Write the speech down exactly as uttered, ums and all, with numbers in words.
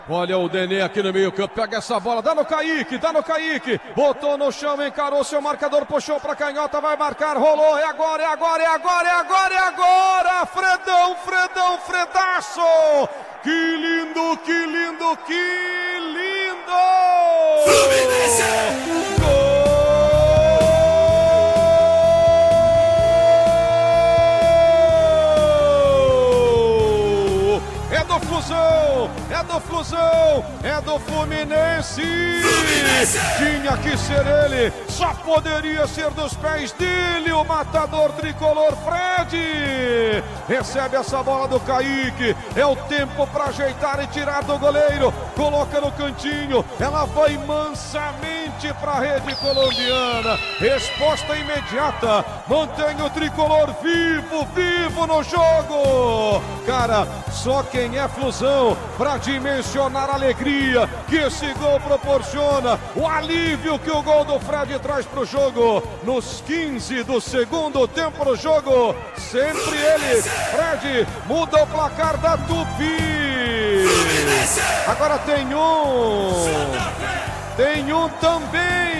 Olha o Nenê aqui no meio campo, pega essa bola, dá no Kaique, dá no Kaique, botou no chão, encarou seu marcador, puxou pra canhota, vai marcar, rolou, é agora, é agora, é agora, é agora, é agora, Fredão, Fredão, Fredaço, que lindo, que lindo, que lindo! Fluminense! Gol! É do Flusão, é do Flusão, é do Fluminense. Fluminense! Tinha que ser ele, só poderia ser dos pés dele, o matador tricolor Fred. Recebe essa bola do Kaique, é o tempo para ajeitar e tirar do goleiro, coloca no cantinho, ela vai mansamente para a rede colombiana. Resposta imediata, mantém o tricolor vivo, vivo no jogo. Cara, só quem é Flusão para dimensionar a alegria que esse gol proporciona, o alívio que o gol do Fred traz para o jogo. Nos quinze do segundo tempo do jogo, sempre ele, Fred, muda o placar da Tupi. Agora tem um, tem um também.